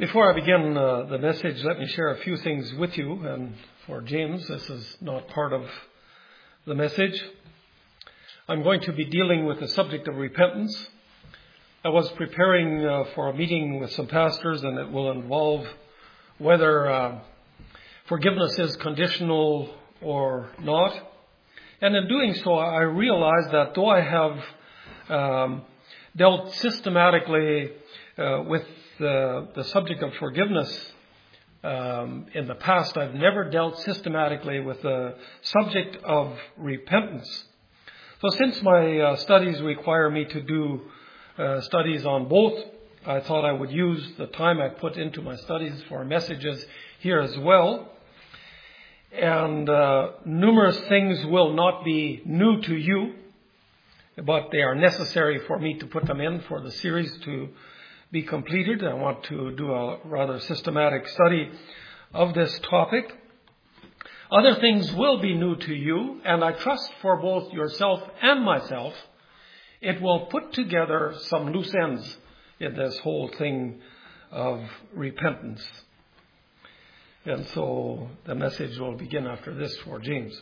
Before I begin the message, let me share a few things with you. And for James, this is not part of the message. I'm going to be dealing with the subject of repentance. I was preparing for a meeting with some pastors, and it will involve whether forgiveness is conditional or not. And in doing so, I realized that though I have dealt systematically with the subject of forgiveness in the past, I've never dealt systematically with the subject of repentance. So since my studies require me to do studies on both, I thought I would use the time I put into my studies for messages here as well. And numerous things will not be new to you, but they are necessary for me to put them in for the series to be completed. I want to do a rather systematic study of this topic. Other things will be new to you, and I trust for both yourself and myself, it will put together some loose ends in this whole thing of repentance. And so the message will begin after this for James.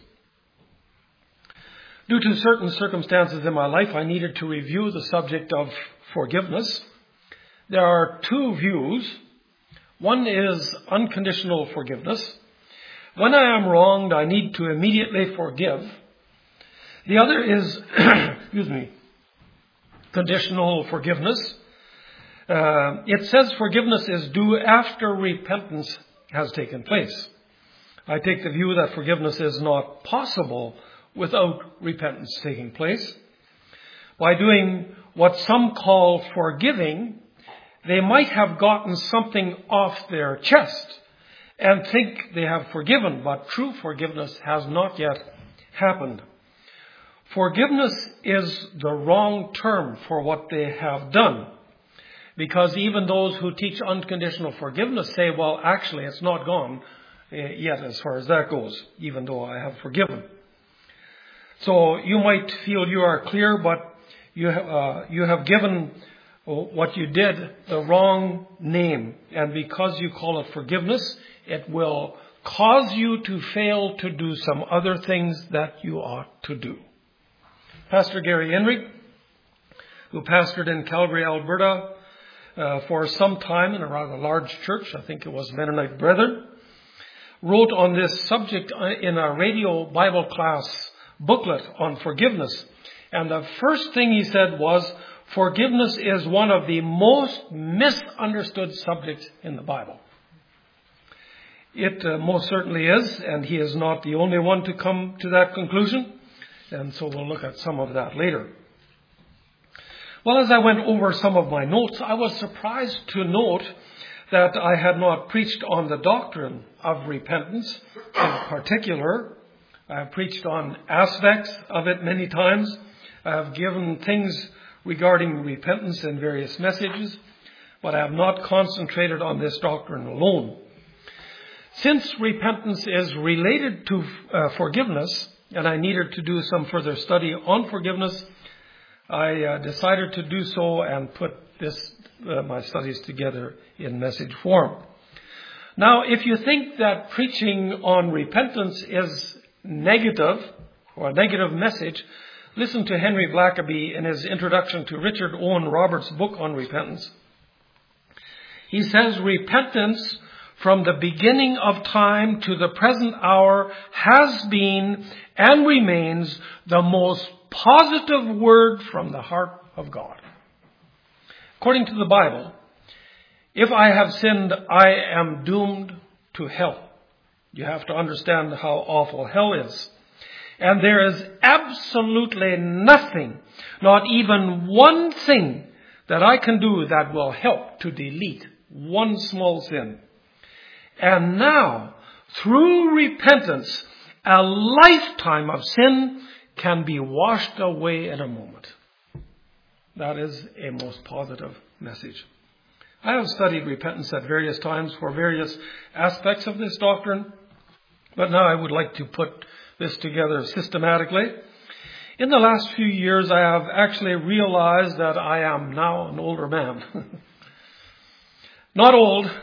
Due to certain circumstances in my life, I needed to review the subject of forgiveness. There are two views. One is unconditional forgiveness. When I am wronged, I need to immediately forgive. The other is, conditional forgiveness. It says forgiveness is due after repentance has taken place. I take the view that forgiveness is not possible without repentance taking place. By doing what some call forgiving, they might have gotten something off their chest and think they have forgiven, but true forgiveness has not yet happened. Forgiveness is the wrong term for what they have done, because even those who teach unconditional forgiveness say, well, actually, it's not gone yet as far as that goes, even though I have forgiven. So you might feel you are clear, but you have given what you did the wrong name. And because you call it forgiveness, it will cause you to fail to do some other things that you ought to do. Pastor Gary Enright, who pastored in Calgary, Alberta, for some time in a rather large church, I think it was Mennonite Brethren, wrote on this subject in a radio Bible class booklet on forgiveness. And the first thing he said was, forgiveness is one of the most misunderstood subjects in the Bible. It most certainly is, and he is not the only one to come to that conclusion. And so we'll look at some of that later. Well, as I went over some of my notes, I was surprised to note that I had not preached on the doctrine of repentance in particular. I have preached on aspects of it many times. I have given things regarding repentance in various messages, but I have not concentrated on this doctrine alone. Since repentance is related to forgiveness, and I needed to do some further study on forgiveness, I decided to do so and put my studies together in message form. Now, if you think that preaching on repentance is negative, or a negative message, listen to Henry Blackaby in his introduction to Richard Owen Roberts' book on repentance. He says, repentance from the beginning of time to the present hour has been and remains the most positive word from the heart of God. According to the Bible, if I have sinned, I am doomed to hell. You have to understand how awful hell is. And there is absolutely nothing, not even one thing that I can do that will help to delete one small sin. And now, through repentance, a lifetime of sin can be washed away in a moment. That is a most positive message. I have studied repentance at various times for various aspects of this doctrine, but now I would like to put this together systematically. In the last few years, I have actually realized that I am now an older man. Not old,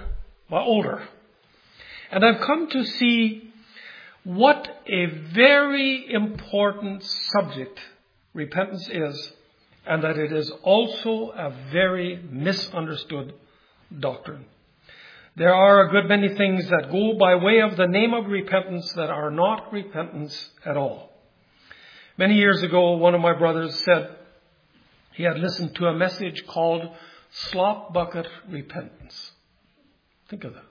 well, older. And I've come to see what a very important subject repentance is, and that it is also a very misunderstood doctrine. There are a good many things that go by way of the name of repentance that are not repentance at all. Many years ago, one of my brothers said he had listened to a message called Slop Bucket Repentance. Think of that.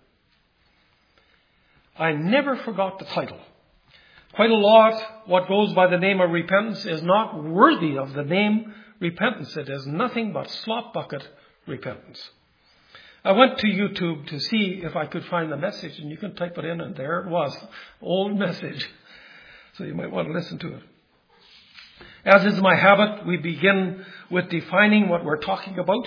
I never forgot the title. Quite a lot, what goes by the name of repentance is not worthy of the name repentance. It is nothing but slop bucket repentance. I went to YouTube to see if I could find the message, and you can type it in, and there it was. Old message. So you might want to listen to it. As is my habit, we begin with defining what we're talking about.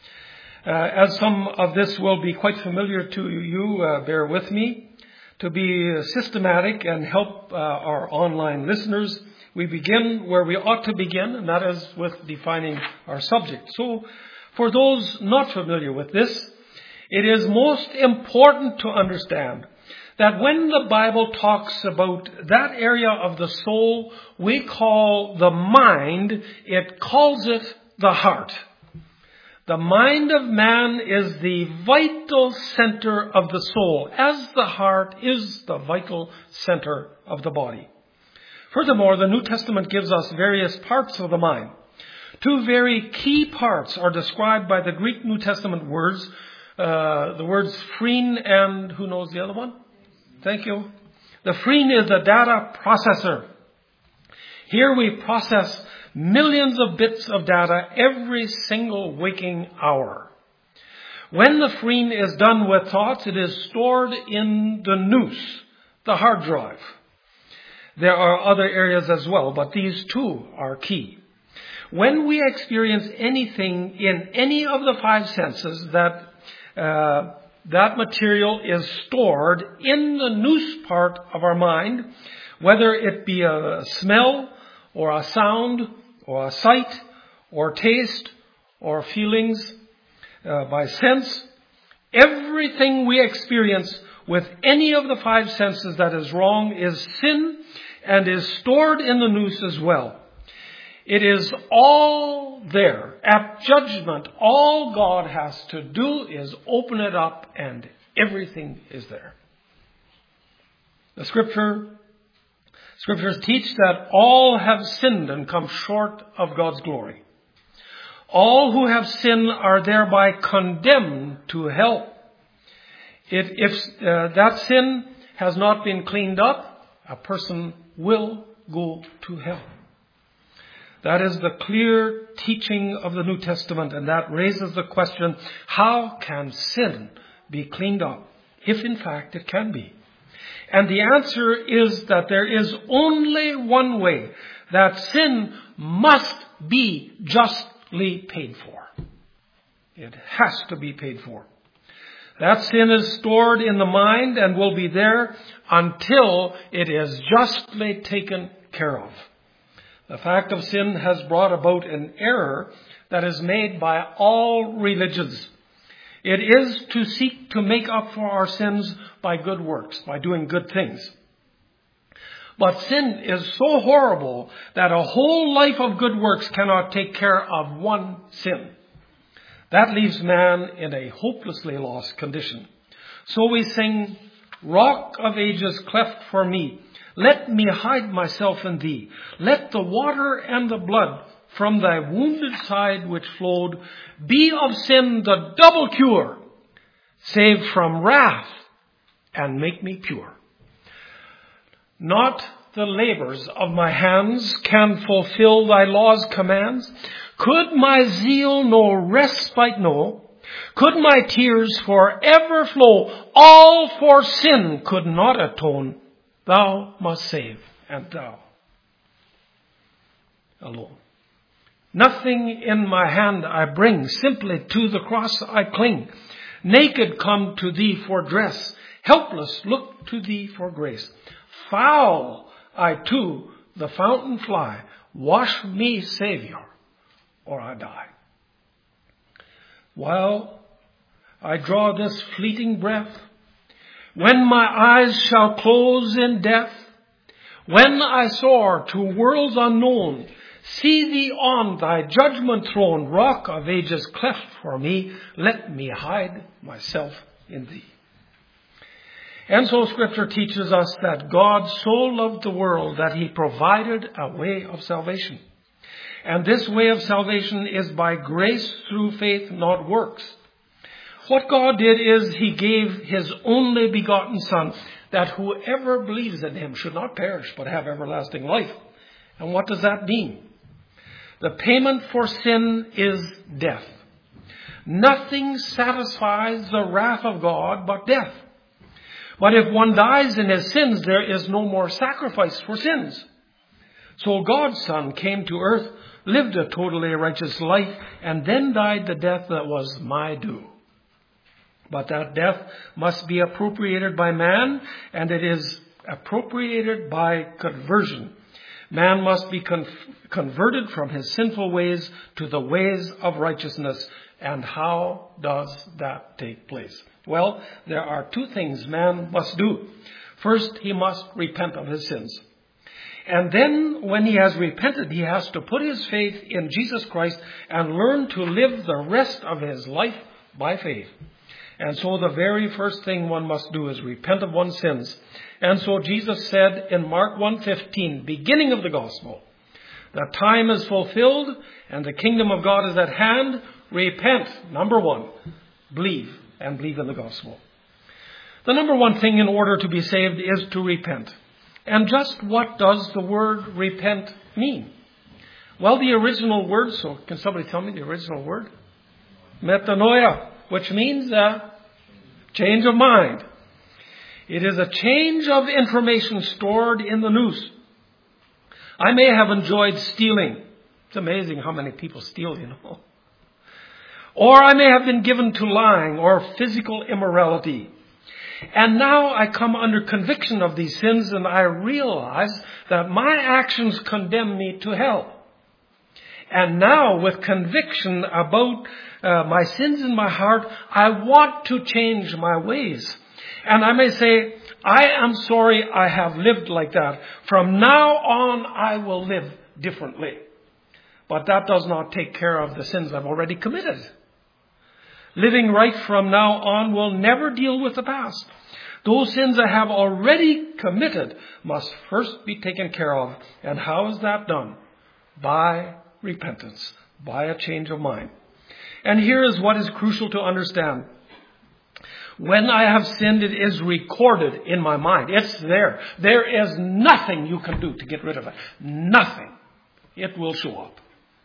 As some of this will be quite familiar to you, bear with me. To be systematic and help our online listeners, we begin where we ought to begin, and that is with defining our subject. So, for those not familiar with this, it is most important to understand that when the Bible talks about that area of the soul we call the mind, it calls it the heart. The mind of man is the vital center of the soul, as the heart is the vital center of the body. Furthermore, the New Testament gives us various parts of the mind. Two very key parts are described by the Greek New Testament words, the words phrene and, who knows the other one? Thank you. The phrene is the data processor. Here we process millions of bits of data every single waking hour. When the phrene is done with thoughts, it is stored in the nous, the hard drive. There are other areas as well, but these two are key. When we experience anything in any of the five senses, that material is stored in the nous part of our mind, whether it be a smell or a sound or a sight or taste or feelings by sense. Everything we experience with any of the five senses that is wrong is sin and is stored in the nous as well. It is all there. At judgment, all God has to do is open it up and everything is there. The Scriptures teach that all have sinned and come short of God's glory. All who have sinned are thereby condemned to hell. If that sin has not been cleaned up, a person will go to hell. That is the clear teaching of the New Testament, and that raises the question, how can sin be cleaned up, if in fact it can be? And the answer is that there is only one way, that sin must be justly paid for. It has to be paid for. That sin is stored in the mind and will be there until it is justly taken care of. The fact of sin has brought about an error that is made by all religions. It is to seek to make up for our sins by good works, by doing good things. But sin is so horrible that a whole life of good works cannot take care of one sin. That leaves man in a hopelessly lost condition. So we sing, Rock of Ages cleft for me, let me hide myself in thee. Let the water and the blood from thy wounded side which flowed be of sin the double cure, save from wrath and make me pure. Not the labors of my hands can fulfill thy law's commands. Could my zeal no respite know? Could my tears forever flow? All for sin could not atone. Thou must save, and thou alone. Nothing in my hand I bring, simply to the cross I cling. Naked come to thee for dress, helpless look to thee for grace. Foul I to the fountain fly, wash me, Savior, or I die. While I draw this fleeting breath. When my eyes shall close in death, when I soar to worlds unknown, see thee on thy judgment throne, rock of ages cleft for me, let me hide myself in thee. And so Scripture teaches us that God so loved the world that he provided a way of salvation. And this way of salvation is by grace through faith, not works. What God did is he gave his only begotten Son, that whoever believes in him should not perish but have everlasting life. And what does that mean? The payment for sin is death. Nothing satisfies the wrath of God but death. But if one dies in his sins, there is no more sacrifice for sins. So God's Son came to earth, lived a totally righteous life, and then died the death that was my due. But that death must be appropriated by man, and it is appropriated by conversion. Man must be converted from his sinful ways to the ways of righteousness. And how does that take place? Well, there are two things man must do. First, he must repent of his sins. And then when he has repented, he has to put his faith in Jesus Christ and learn to live the rest of his life by faith. And so the very first thing one must do is repent of one's sins. And so Jesus said in Mark 1:15, beginning of the gospel, the time is fulfilled and the kingdom of God is at hand. Repent. Number one, believe and believe in the gospel. The number one thing in order to be saved is to repent. And just what does the word repent mean? Well, the original word, so can somebody tell me the original word? Metanoia, which means a change of mind. It is a change of information stored in the nous. I may have enjoyed stealing. It's amazing how many people steal, you know. Or I may have been given to lying or physical immorality. And now I come under conviction of these sins and I realize that my actions condemn me to hell. And now with conviction about my sins in my heart, I want to change my ways. And I may say, I am sorry I have lived like that. From now on, I will live differently. But that does not take care of the sins I've already committed. Living right from now on will never deal with the past. Those sins I have already committed must first be taken care of. And how is that done? By repentance, by a change of mind. And here is what is crucial to understand. When I have sinned, it is recorded in my mind. It's there. There is nothing you can do to get rid of it. Nothing. It will show up.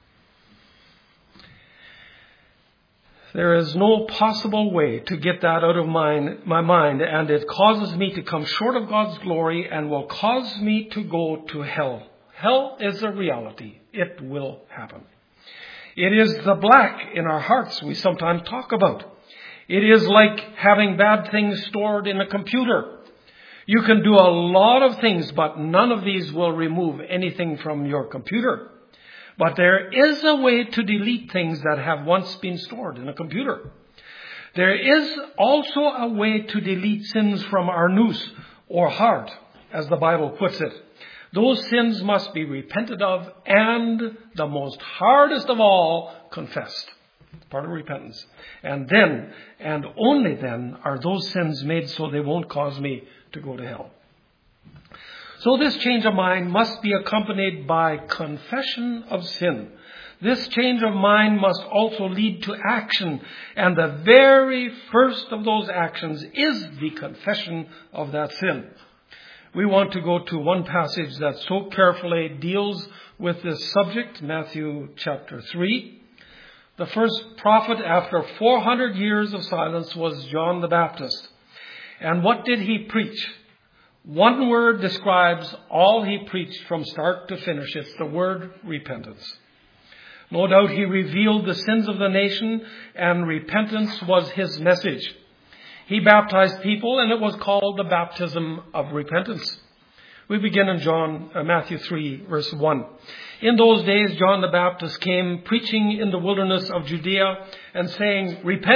There is no possible way to get that out of my mind, and it causes me to come short of God's glory and will cause me to go to hell. Hell is a reality. It will happen. It is the black in our hearts we sometimes talk about. It is like having bad things stored in a computer. You can do a lot of things, but none of these will remove anything from your computer. But there is a way to delete things that have once been stored in a computer. There is also a way to delete sins from our nous or heart, as the Bible puts it. Those sins must be repented of and, the most hardest of all, confessed. Part of repentance. And then, and only then, are those sins made so they won't cause me to go to hell. So this change of mind must be accompanied by confession of sin. This change of mind must also lead to action. And the very first of those actions is the confession of that sin. We want to go to one passage that so carefully deals with this subject, Matthew chapter 3. The first prophet after 400 years of silence was John the Baptist. And what did he preach? One word describes all he preached from start to finish. It's the word repentance. No doubt he revealed the sins of the nation, and repentance was his message. He baptized people, and it was called the baptism of repentance. We begin in Matthew 3, verse 1. In those days, John the Baptist came preaching in the wilderness of Judea and saying, "Repent,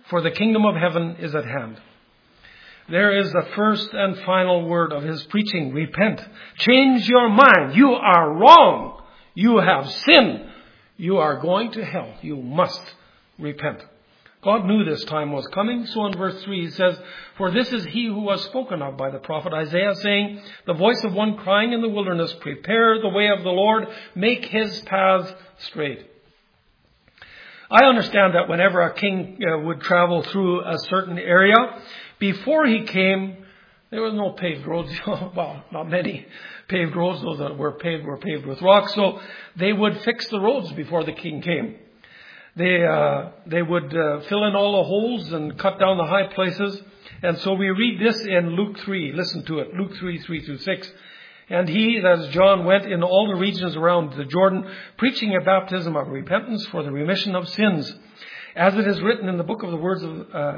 for the kingdom of heaven is at hand. There is the first and final word of his preaching. Repent. Change your mind. You are wrong. You have sinned. You are going to hell. You must repent. God knew this time was coming. So in verse 3 he says, for this is he who was spoken of by the prophet Isaiah, saying, the voice of one crying in the wilderness, prepare the way of the Lord, make his paths straight. I understand that whenever a king would travel through a certain area, before he came, there was no paved roads. Well, not many paved roads. Those that were paved with rocks. So they would fix the roads before the king came. They would fill in all the holes and cut down the high places. And so we read this in Luke 3. Listen to it. Luke 3, 3-6. And he, that is John, went in all the regions around the Jordan, preaching a baptism of repentance for the remission of sins, as it is written in the book of the words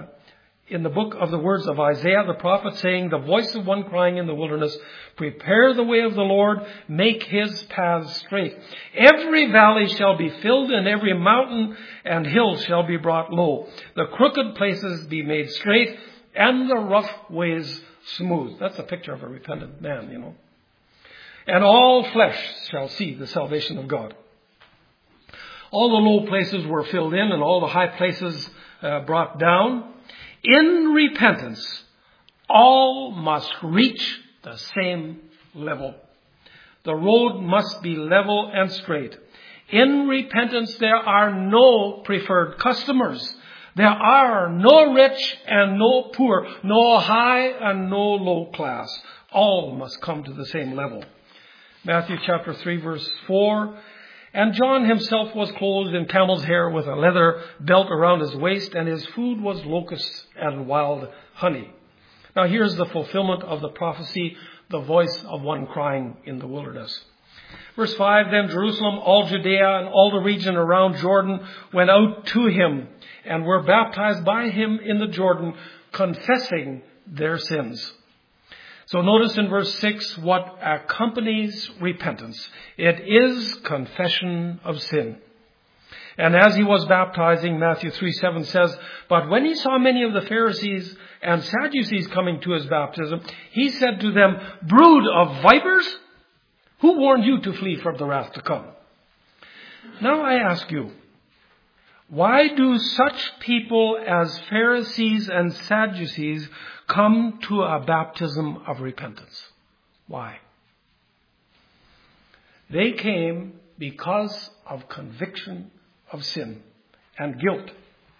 of Isaiah the prophet, saying, the voice of one crying in the wilderness, prepare the way of the Lord, make his paths straight. Every valley shall be filled, and every mountain and hill shall be brought low. The crooked places be made straight, and the rough ways smooth. That's a picture of a repentant man, you know. And all flesh shall see the salvation of God. All the low places were filled in, and all the high places brought down. In repentance, all must reach the same level. The road must be level and straight. In repentance, there are no preferred customers. There are no rich and no poor, no high and no low class. All must come to the same level. Matthew chapter 3, verse 4. And John himself was clothed in camel's hair with a leather belt around his waist, and his food was locusts and wild honey. Now here's the fulfillment of the prophecy, the voice of one crying in the wilderness. Verse 5, then Jerusalem, all Judea, and all the region around Jordan went out to him and were baptized by him in the Jordan, confessing their sins. So notice in verse 6 what accompanies repentance. It is confession of sin. And as he was baptizing, Matthew 3:7 says, but when he saw many of the Pharisees and Sadducees coming to his baptism, he said to them, brood of vipers, who warned you to flee from the wrath to come? Now I ask you, why do such people as Pharisees and Sadducees come to a baptism of repentance? Why? They came because of conviction of sin and guilt.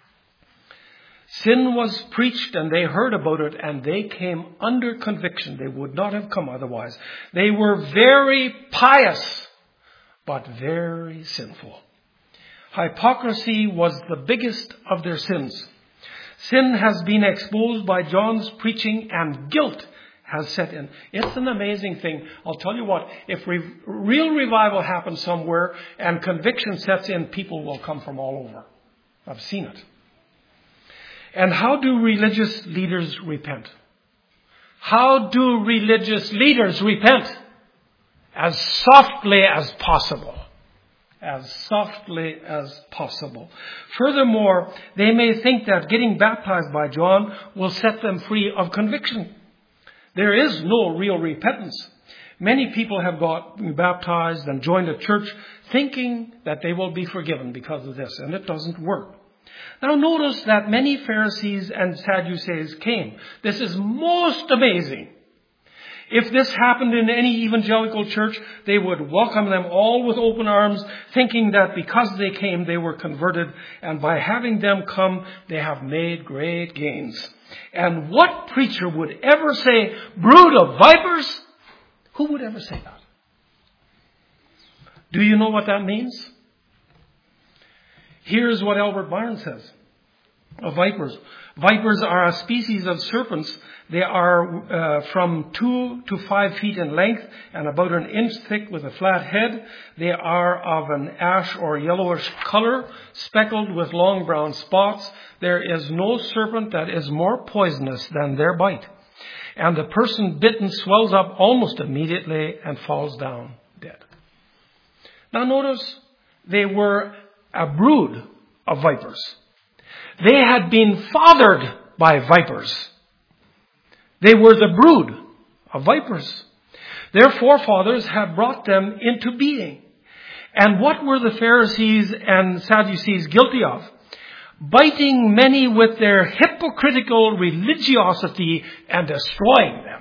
Sin was preached and they heard about it and they came under conviction. They would not have come otherwise. They were very pious, but very sinful. Hypocrisy was the biggest of their sins. Sin has been exposed by John's preaching and guilt has set in. It's an amazing thing. I'll tell you what, if real revival happens somewhere and conviction sets in, people will come from all over. I've seen it. And how do religious leaders repent? How do religious leaders repent? As softly as possible. As softly as possible. Furthermore, they may think that getting baptized by John will set them free of conviction. There is no real repentance. Many people have gotten baptized and joined a church thinking that they will be forgiven because of this, and it doesn't work. Now notice that many Pharisees and Sadducees came. This is most amazing. If this happened in any evangelical church, they would welcome them all with open arms, thinking that because they came, they were converted. And by having them come, they have made great gains. And what preacher would ever say, brood of vipers? Who would ever say that? Do you know what that means? Here's what Albert Barnes says of vipers. Vipers are a species of serpents. They are from 2 to 5 feet in length and about an inch thick with a flat head. They are of an ash or yellowish color, speckled with long brown spots. There is no serpent that is more poisonous than their bite. And the person bitten swells up almost immediately and falls down dead. Now notice, they were a brood of vipers. They had been fathered by vipers. They were the brood of vipers. Their forefathers had brought them into being. And what were the Pharisees and Sadducees guilty of? Biting many with their hypocritical religiosity and destroying them.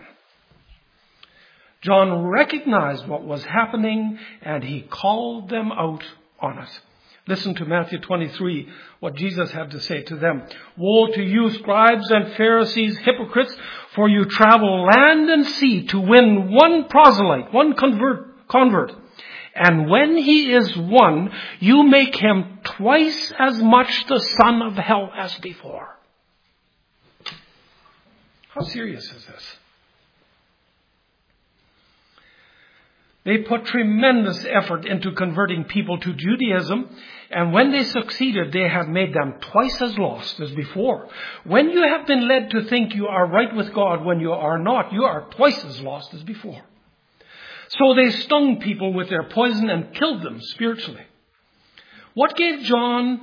John recognized what was happening and he called them out on it. Listen to Matthew 23, what Jesus had to say to them. Woe to you, scribes and Pharisees, hypocrites, for you travel land and sea to win one proselyte, one convert. And when he is won, you make him twice as much the son of hell as before. How serious is this? They put tremendous effort into converting people to Judaism, and when they succeeded, they have made them twice as lost as before. When you have been led to think you are right with God when you are not, you are twice as lost as before. So they stung people with their poison and killed them spiritually. What gave John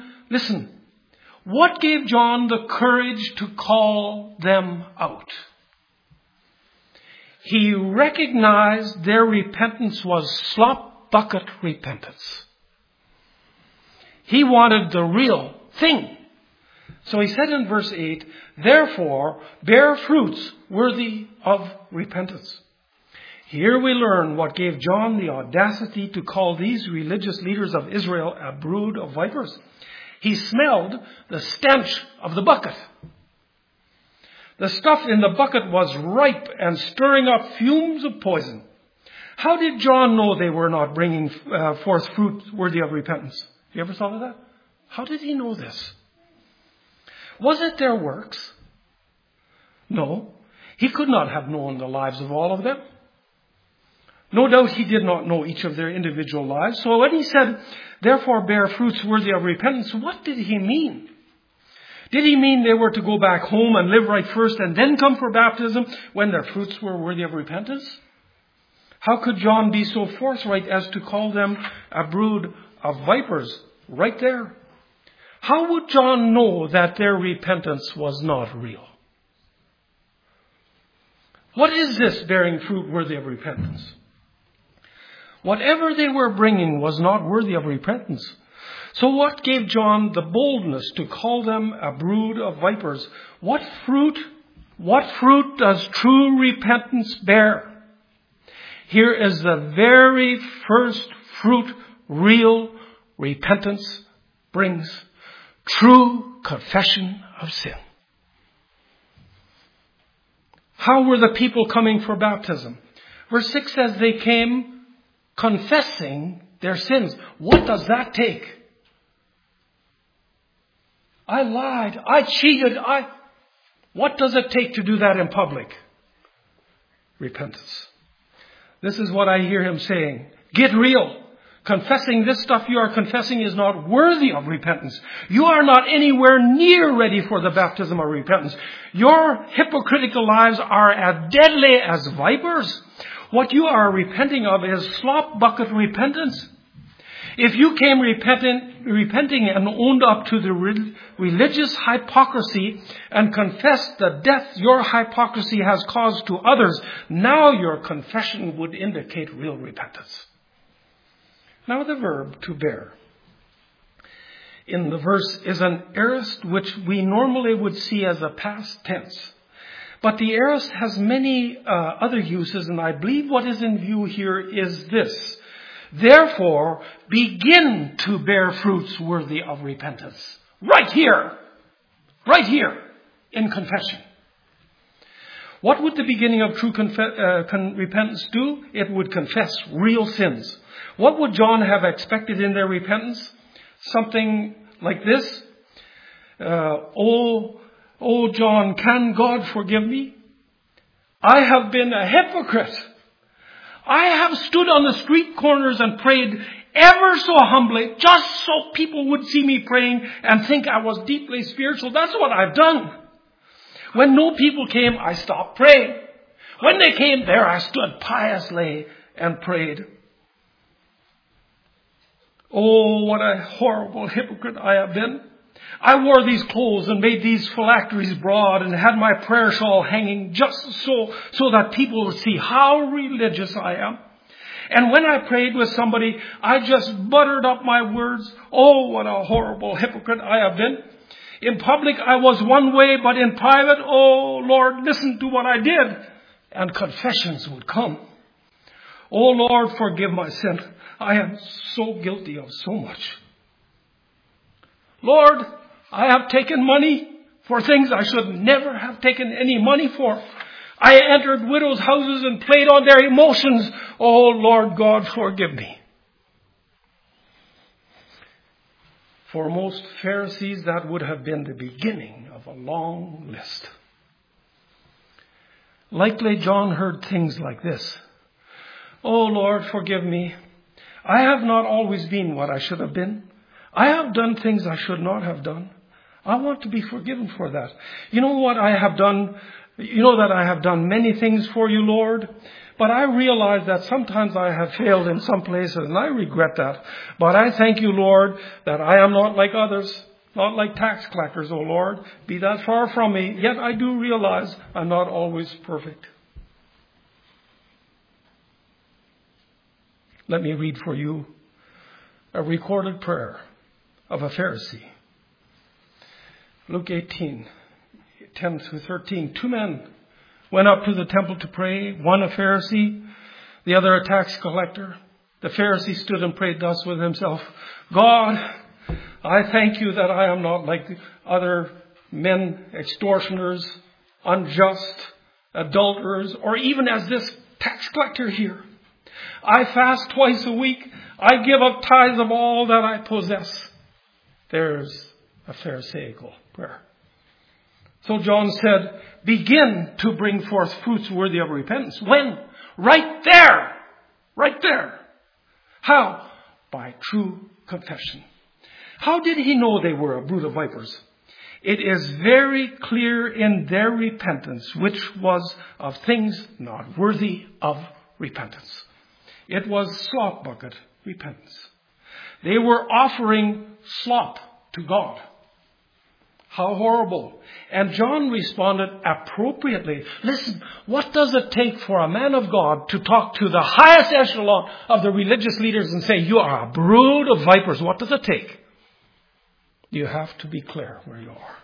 the courage to call them out? He recognized their repentance was slop bucket repentance. He wanted the real thing. So he said in verse 8, therefore bear fruits worthy of repentance. Here we learn what gave John the audacity to call these religious leaders of Israel a brood of vipers. He smelled the stench of the bucket. The stuff in the bucket was ripe and stirring up fumes of poison. How did John know they were not bringing forth fruit worthy of repentance? You ever thought of that? How did he know this? Was it their works? No. He could not have known the lives of all of them. No doubt he did not know each of their individual lives. So when he said, therefore bear fruits worthy of repentance, what did he mean? Did he mean they were to go back home and live right first and then come for baptism when their fruits were worthy of repentance? How could John be so forthright as to call them a brood of vipers right there? How would John know that their repentance was not real? What is this bearing fruit worthy of repentance? Whatever they were bringing was not worthy of repentance. So what gave John the boldness to call them a brood of vipers? What fruit does true repentance bear? Here is the very first fruit real repentance brings: true confession of sin. How were the people coming for baptism? Verse 6 says they came confessing their sins. What does that take? I lied. I cheated. What does it take to do that in public? Repentance. This is what I hear him saying. Get real. Confessing this stuff you are confessing is not worthy of repentance. You are not anywhere near ready for the baptism of repentance. Your hypocritical lives are as deadly as vipers. What you are repenting of is slop bucket repentance. If you came repenting and owned up to the religious hypocrisy and confessed the death your hypocrisy has caused to others, now your confession would indicate real repentance. Now the verb to bear in the verse is an aorist which we normally would see as a past tense. But the aorist has many other uses, and I believe what is in view here is this. Therefore, begin to bear fruits worthy of repentance. Right here in confession. What would the beginning of true repentance do? It would confess real sins. What would John have expected in their repentance? Something like this. Oh, John, can God forgive me? I have been a hypocrite. I have stood on the street corners and prayed ever so humbly, just so people would see me praying and think I was deeply spiritual. That's what I've done. When no people came, I stopped praying. When they came, there I stood piously and prayed. Oh, what a horrible hypocrite I have been. I wore these clothes and made these phylacteries broad and had my prayer shawl hanging just so that people would see how religious I am. And when I prayed with somebody, I just buttered up my words. Oh, what a horrible hypocrite I have been. In public, I was one way, but in private, oh, Lord, listen to what I did. And confessions would come. Oh, Lord, forgive my sin. I am so guilty of so much. Lord, I have taken money for things I should never have taken any money for. I entered widows' houses and played on their emotions. Oh, Lord God, forgive me. For most Pharisees, that would have been the beginning of a long list. Likely John heard things like this. Oh, Lord, forgive me. I have not always been what I should have been. I have done things I should not have done. I want to be forgiven for that. You know what I have done? You know that I have done many things for you, Lord. But I realize that sometimes I have failed in some places, and I regret that. But I thank you, Lord, that I am not like others, not like tax collectors, O Lord. Be that far from me. Yet I do realize I'm not always perfect. Let me read for you a recorded prayer of a Pharisee. Luke 18, 10 through 13. 2 men went up to the temple to pray, one a Pharisee, the other a tax collector. The Pharisee stood and prayed thus with himself, God, I thank you that I am not like the other men, extortioners, unjust, adulterers, or even as this tax collector here. I fast twice a week. I give up tithes of all that I possess. There's a Pharisaical prayer. So John said, begin to bring forth fruits worthy of repentance. When? Right there. Right there. How? By true confession. How did he know they were a brood of vipers? It is very clear in their repentance, which was of things not worthy of repentance. It was slop bucket repentance. They were offering slop to God. How horrible. And John responded appropriately. Listen, what does it take for a man of God to talk to the highest echelon of the religious leaders and say, you are a brood of vipers? What does it take? You have to be clear where you are.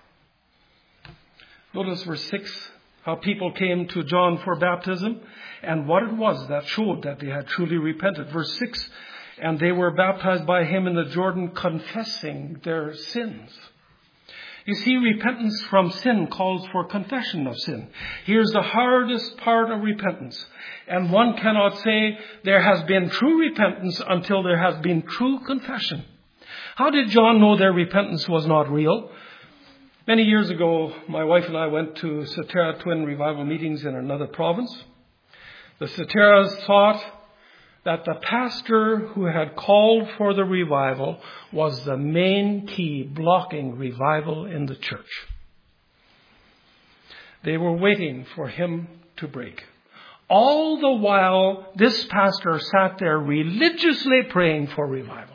Notice verse 6, how people came to John for baptism and what it was that showed that they had truly repented. Verse 6, and they were baptized by him in the Jordan, confessing their sins. You see, repentance from sin calls for confession of sin. Here's the hardest part of repentance. And one cannot say there has been true repentance until there has been true confession. How did John know their repentance was not real? Many years ago, my wife and I went to Satara Twin Revival meetings in another province. The Sataras thought that the pastor who had called for the revival was the main key blocking revival in the church. They were waiting for him to break. All the while, this pastor sat there religiously praying for revival.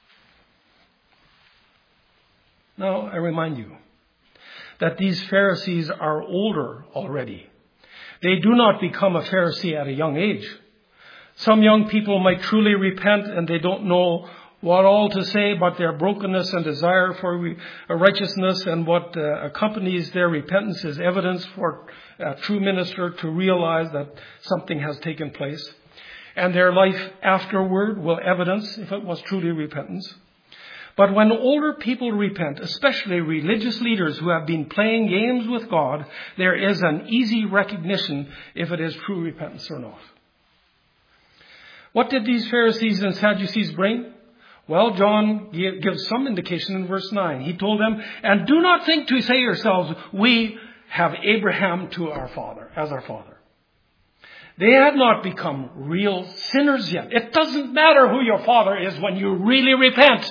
Now, I remind you that these Pharisees are older already. They do not become a Pharisee at a young age. Some young people might truly repent and they don't know what all to say, but their brokenness and desire for righteousness and what accompanies their repentance is evidence for a true minister to realize that something has taken place. And their life afterward will evidence if it was truly repentance. But when older people repent, especially religious leaders who have been playing games with God, there is an easy recognition if it is true repentance or not. What did these Pharisees and Sadducees bring? Well, John gives some indication in verse 9. He told them, and do not think to say yourselves, we have Abraham to our father, as our father. They had not become real sinners yet. It doesn't matter who your father is when you really repent.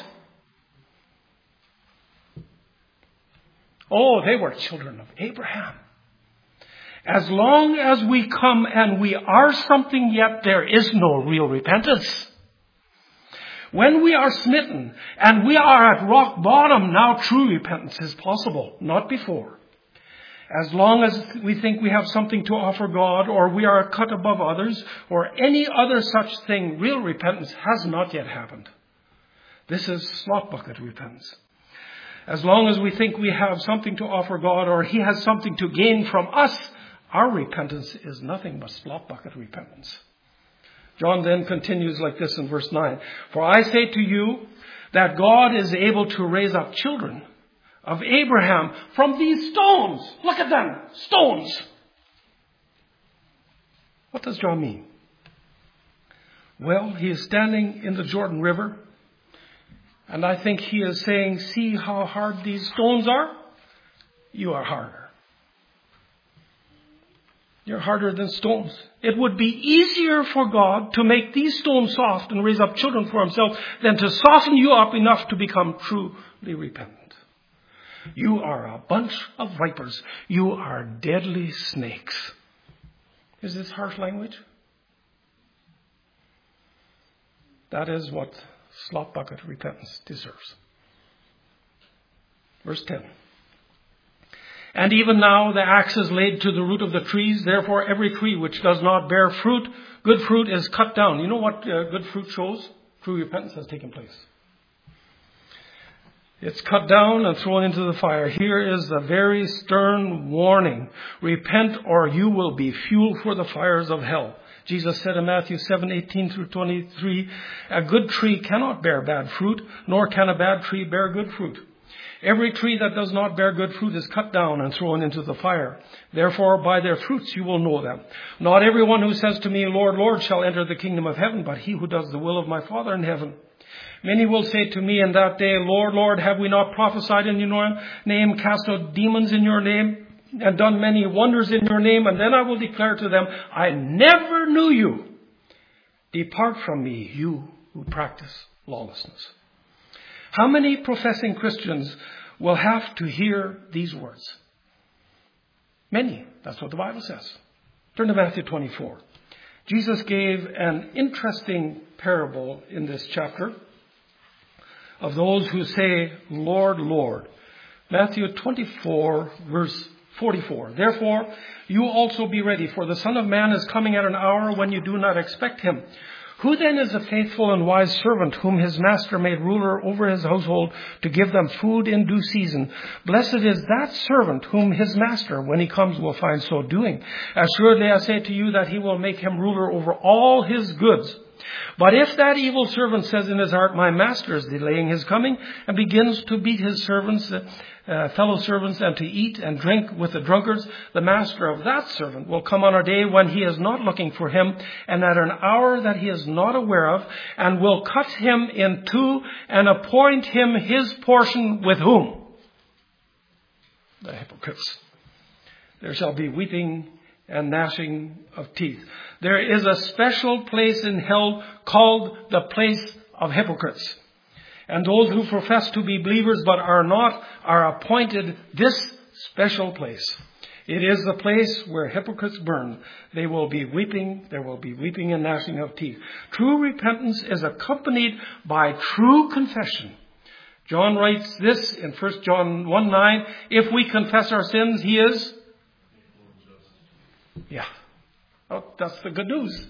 Oh, they were children of Abraham. As long as we come and we are something yet, there is no real repentance. When we are smitten and we are at rock bottom, now true repentance is possible, not before. As long as we think we have something to offer God, or we are a cut above others, or any other such thing, real repentance has not yet happened. This is slop bucket repentance. As long as we think we have something to offer God, or He has something to gain from us, our repentance is nothing but slop bucket repentance. John then continues like this in verse 9. For I say to you that God is able to raise up children of Abraham from these stones. Look at them, stones. What does John mean? Well, he is standing in the Jordan River, and I think he is saying, see how hard these stones are? You are harder. You're harder than stones. It would be easier for God to make these stones soft and raise up children for Himself than to soften you up enough to become truly repentant. You are a bunch of vipers. You are deadly snakes. Is this harsh language? That is what slop bucket repentance deserves. Verse 10. And even now the axe is laid to the root of the trees. Therefore every tree which does not bear fruit, good fruit, is cut down. You know what good fruit shows? True repentance has taken place. It's cut down and thrown into the fire. Here is a very stern warning. Repent or you will be fuel for the fires of hell. Jesus said in Matthew 7:18-23, a good tree cannot bear bad fruit, nor can a bad tree bear good fruit. Every tree that does not bear good fruit is cut down and thrown into the fire. Therefore, by their fruits you will know them. Not everyone who says to me, Lord, Lord, shall enter the kingdom of heaven, but he who does the will of my Father in heaven. Many will say to me in that day, Lord, Lord, have we not prophesied in your name, cast out demons in your name, and done many wonders in your name? And then I will declare to them, I never knew you. Depart from me, you who practice lawlessness. How many professing Christians will have to hear these words? Many. That's what the Bible says. Turn to Matthew 24. Jesus gave an interesting parable in this chapter of those who say, Lord, Lord. Matthew 24, verse 44. Therefore, you also be ready, for the Son of Man is coming at an hour when you do not expect him. Who then is a faithful and wise servant whom his master made ruler over his household to give them food in due season? Blessed is that servant whom his master, when he comes, will find so doing. Assuredly, I say to you that he will make him ruler over all his goods. But if that evil servant says in his heart, my master is delaying his coming, and begins to beat his servants, fellow servants, and to eat and drink with the drunkards, the master of that servant will come on a day when he is not looking for him, and at an hour that he is not aware of, and will cut him in two and appoint him his portion with whom? The hypocrites. There shall be weeping and gnashing of teeth. There is a special place in hell called the place of hypocrites. And those who profess to be believers but are not are appointed this special place. It is the place where hypocrites burn. They will be weeping. There will be weeping and gnashing of teeth. True repentance is accompanied by true confession. John writes this in 1 John 1:9. If we confess our sins, he is... Yeah. Oh, that's the good news.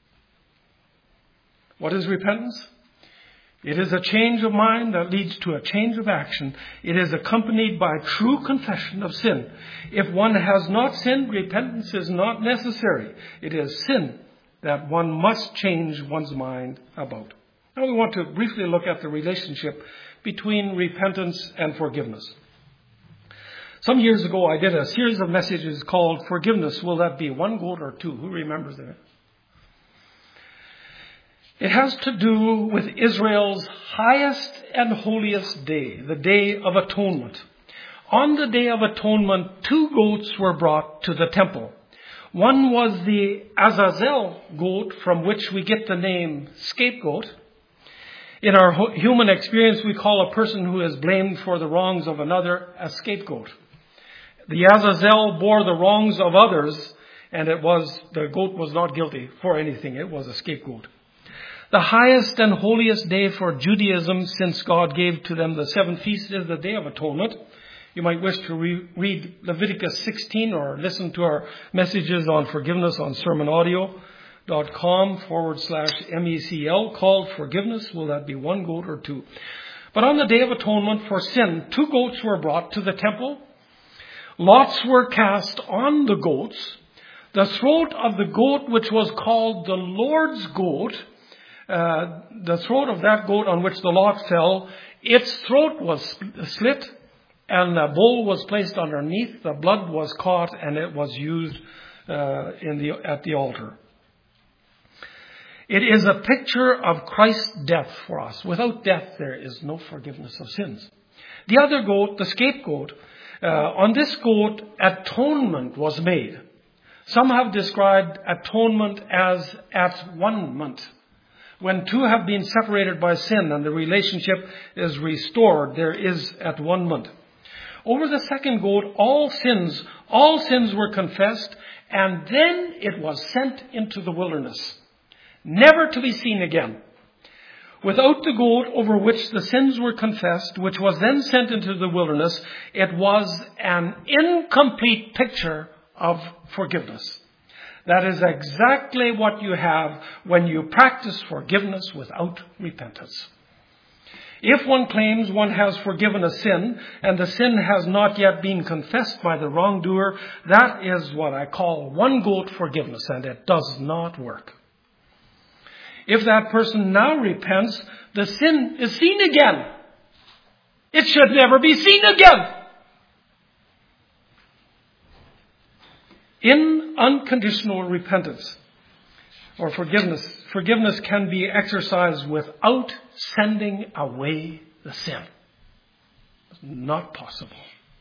What is repentance? It is a change of mind that leads to a change of action. It is accompanied by true confession of sin. If one has not sinned, repentance is not necessary. It is sin that one must change one's mind about. Now we want to briefly look at the relationship between repentance and forgiveness. Some years ago, I did a series of messages called Forgiveness. Will that be one goat or two? Who remembers that? It has to do with Israel's highest and holiest day, the Day of Atonement. On the Day of Atonement, two goats were brought to the temple. One was the Azazel goat, from which we get the name scapegoat. In our human experience, we call a person who is blamed for the wrongs of another a scapegoat. The Azazel bore the wrongs of others, and the goat was not guilty for anything. It was a scapegoat. The highest and holiest day for Judaism since God gave to them the 7 feasts is the Day of Atonement. You might wish to read Leviticus 16 or listen to our messages on forgiveness on sermonaudio.com/MECL called Forgiveness. Will that be 1 goat or 2? But on the Day of Atonement for sin, 2 goats were brought to the temple. Lots were cast on the goats. The throat of the goat, which was called the Lord's goat, the throat of that goat on which the lot fell, its throat was slit, and a bowl was placed underneath. The blood was caught, and it was used at the altar. It is a picture of Christ's death for us. Without death, there is no forgiveness of sins. The other goat, the scapegoat, on this goat, atonement was made. Some have described atonement as at one month. When 2 have been separated by sin and the relationship is restored, there is at one month. Over the second goat, all sins were confessed, and then it was sent into the wilderness, never to be seen again. Without the goat over which the sins were confessed, which was then sent into the wilderness, it was an incomplete picture of forgiveness. That is exactly what you have when you practice forgiveness without repentance. If one claims one has forgiven a sin and the sin has not yet been confessed by the wrongdoer, that is what I call 1 goat forgiveness, and it does not work. If that person now repents, the sin is seen again. It should never be seen again. In unconditional repentance or forgiveness can be exercised without sending away the sin. It's not possible.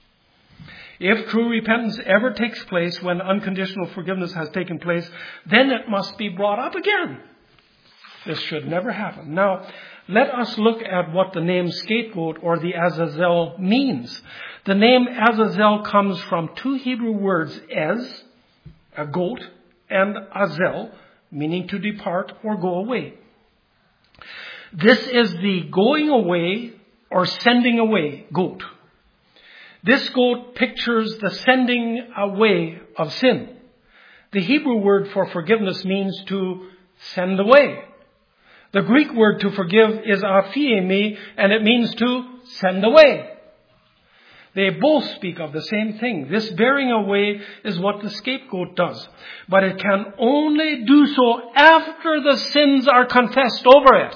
If true repentance ever takes place when unconditional forgiveness has taken place, then it must be brought up again. This should never happen. Now, let us look at what the name scapegoat or the Azazel means. The name Azazel comes from 2 Hebrew words, ez, a goat, and azel, meaning to depart or go away. This is the going away or sending away goat. This goat pictures the sending away of sin. The Hebrew word for forgiveness means to send away. The Greek word to forgive is aphiemi, and it means to send away. They both speak of the same thing. This bearing away is what the scapegoat does. But it can only do so after the sins are confessed over it.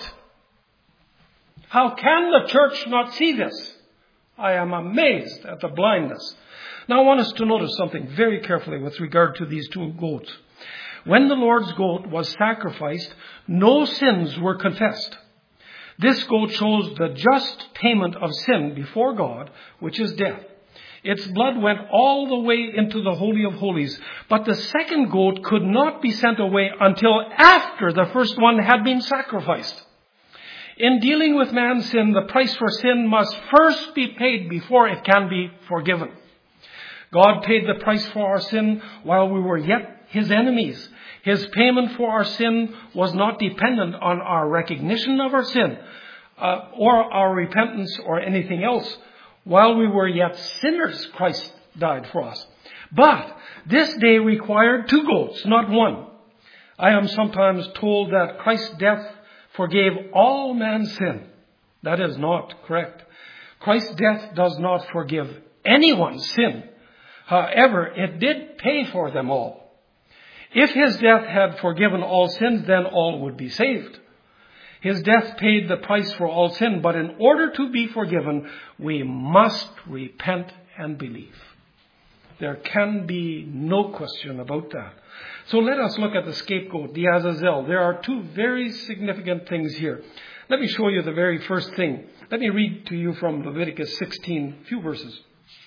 How can the church not see this? I am amazed at the blindness. Now I want us to notice something very carefully with regard to these 2 goats. When the Lord's goat was sacrificed, no sins were confessed. This goat shows the just payment of sin before God, which is death. Its blood went all the way into the Holy of Holies. But the second goat could not be sent away until after the first one had been sacrificed. In dealing with man's sin, the price for sin must first be paid before it can be forgiven. God paid the price for our sin while we were yet His enemies. His payment for our sin was not dependent on our recognition of our sin or our repentance or anything else. While we were yet sinners, Christ died for us. But this day required 2 goats, not 1. I am sometimes told that Christ's death forgave all man's sin. That is not correct. Christ's death does not forgive anyone's sin. However, it did pay for them all. If His death had forgiven all sins, then all would be saved. His death paid the price for all sin, but in order to be forgiven, we must repent and believe. There can be no question about that. So let us look at the scapegoat, the Azazel. There are 2 very significant things here. Let me show you the very first thing. Let me read to you from Leviticus 16, a few verses.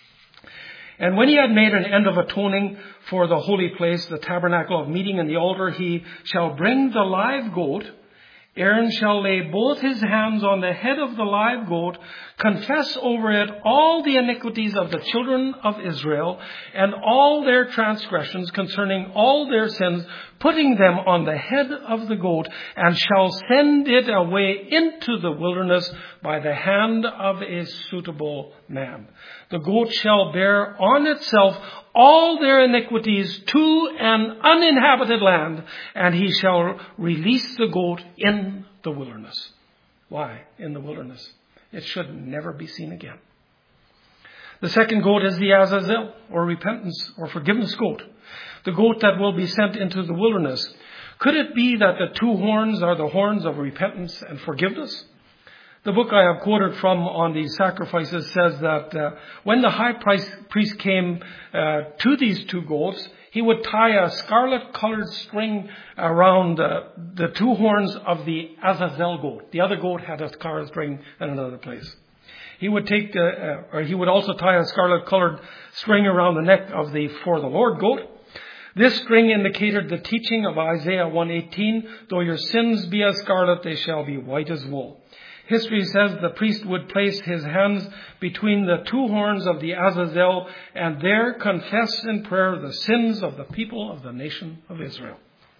And when he had made an end of atoning for the holy place, the tabernacle of meeting and the altar, he shall bring the live goat Aaron shall lay both his hands on the head of the live goat, confess over it all the iniquities of the children of Israel, and all their transgressions concerning all their sins, putting them on the head of the goat, and shall send it away into the wilderness by the hand of a suitable man. The goat shall bear on itself all their iniquities to an uninhabited land, and he shall release the goat in the wilderness. Why in the wilderness? It should never be seen again. The second goat is the Azazel, or repentance or forgiveness goat. The goat that will be sent into the wilderness. Could it be that the two horns are the horns of repentance and forgiveness? The book I have quoted from on these sacrifices says that when the high priest came to these two goats, he would tie a scarlet-colored string around the two horns of the Azazel goat. The other goat had a scarlet string in another place. He would he would also tie a scarlet-colored string around the neck of the For the Lord goat. This string indicated the teaching of Isaiah 1:18, though your sins be as scarlet, they shall be white as wool. History says the priest would place his hands between the two horns of the Azazel and there confess in prayer the sins of the people of the nation of Israel.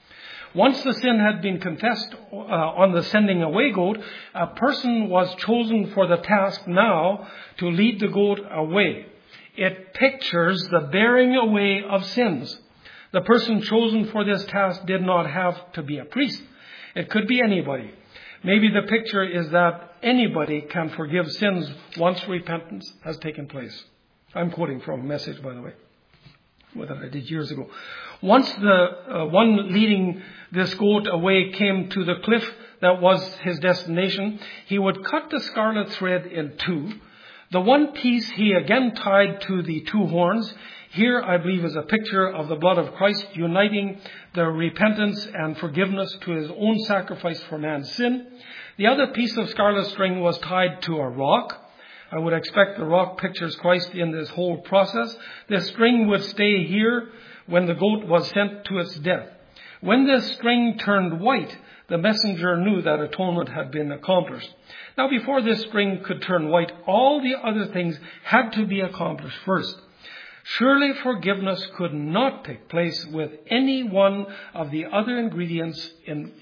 Once the sin had been confessed on the sending away goat, a person was chosen for the task now to lead the goat away. It pictures the bearing away of sins. The person chosen for this task did not have to be a priest. It could be anybody. Maybe the picture is that anybody can forgive sins once repentance has taken place. I'm quoting from a message, by the way, that I did years ago. Once the one leading this goat away came to the cliff that was his destination, he would cut the scarlet thread in two. The one piece he again tied to the two horns. Here, I believe, is a picture of the blood of Christ uniting the repentance and forgiveness to his own sacrifice for man's sin. The other piece of scarlet string was tied to a rock. I would expect the rock pictures Christ in this whole process. The string would stay here when the goat was sent to its death. When this string turned white, the messenger knew that atonement had been accomplished. Now, before this string could turn white, all the other things had to be accomplished first. Surely forgiveness could not take place with any one of the other ingredients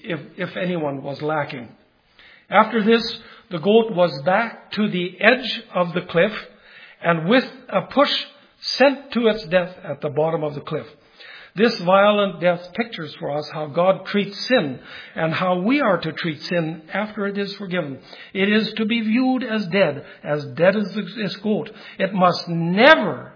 if anyone was lacking. After this, the goat was back to the edge of the cliff and with a push sent to its death at the bottom of the cliff. This violent death pictures for us how God treats sin and how we are to treat sin after it is forgiven. It is to be viewed as dead as this goat. It must never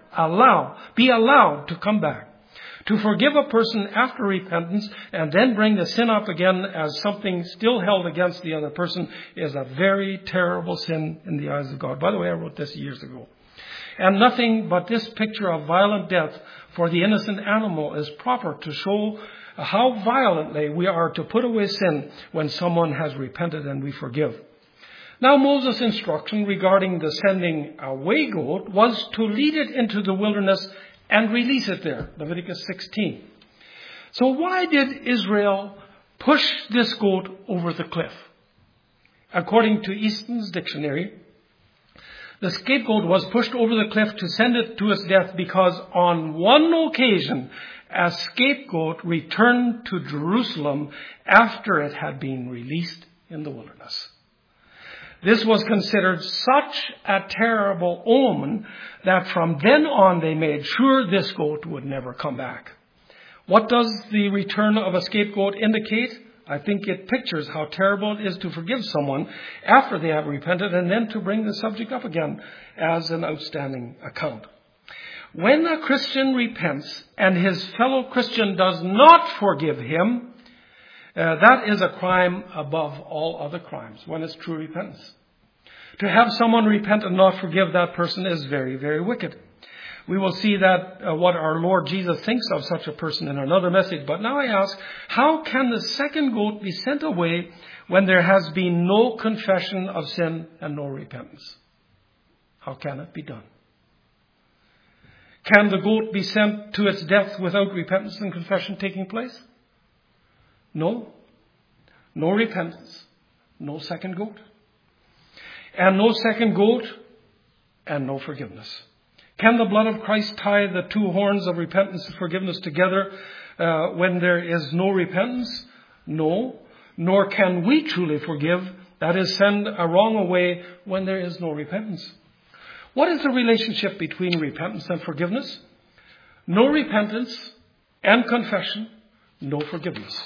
be allowed to come back. To forgive a person after repentance and then bring the sin up again as something still held against the other person is a very terrible sin in the eyes of God. By the way, I wrote this years ago. And nothing but this picture of violent death for the innocent animal is proper to show how violently we are to put away sin when someone has repented and we forgive. Now, Moses' instruction regarding the sending away goat was to lead it into the wilderness and release it there, Leviticus 16. So why did Israel push this goat over the cliff? According to Easton's dictionary, the scapegoat was pushed over the cliff to send it to its death because on one occasion, a scapegoat returned to Jerusalem after it had been released in the wilderness. This was considered such a terrible omen that from then on they made sure this goat would never come back. What does the return of a scapegoat indicate? I think it pictures how terrible it is to forgive someone after they have repented and then to bring the subject up again as an outstanding account. When a Christian repents and his fellow Christian does not forgive him, that is a crime above all other crimes when it's true repentance. To have someone repent and not forgive that person is very, very wicked. We will see that what our Lord Jesus thinks of such a person in another message. But now I ask, how can the second goat be sent away when there has been no confession of sin and no repentance? How can it be done? Can the goat be sent to its death without repentance and confession taking place? No. No repentance. no second goat. And no second goat and no forgiveness. Can the blood of Christ tie the two horns of repentance and forgiveness together when there is no repentance? No. Nor can we truly forgive, that is, send a wrong away when there is no repentance. What is the relationship between repentance and forgiveness? No repentance and confession, no forgiveness.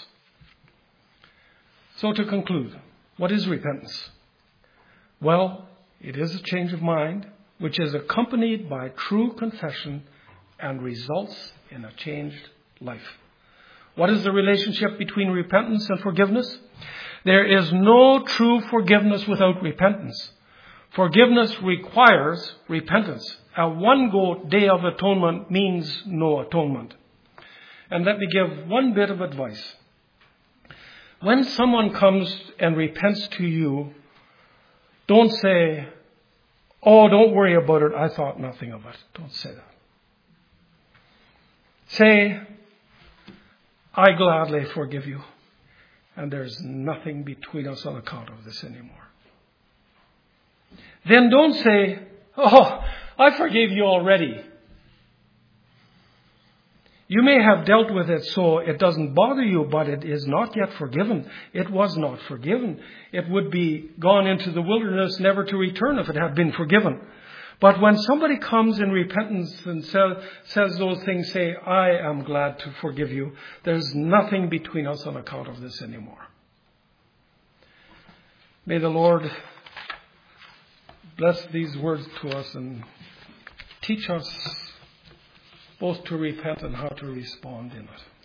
So to conclude, what is repentance? Well, it is a change of mind, which is accompanied by true confession and results in a changed life. What is the relationship between repentance and forgiveness? There is no true forgiveness without repentance. Forgiveness requires repentance. A one-goat day of atonement means no atonement. And let me give one bit of advice. When someone comes and repents to you, don't say, "Oh, don't worry about it. I thought nothing of it." Don't say that. Say, "I gladly forgive you. And there's nothing between us on account of this anymore." Then don't say, "Oh, I forgave you already." You may have dealt with it so it doesn't bother you, but it is not yet forgiven. It was not forgiven. It would be gone into the wilderness never to return if it had been forgiven. But when somebody comes in repentance and says those things, say, "I am glad to forgive you. There's nothing between us on account of this anymore." May the Lord bless these words to us and teach us both to repent and how to respond in it.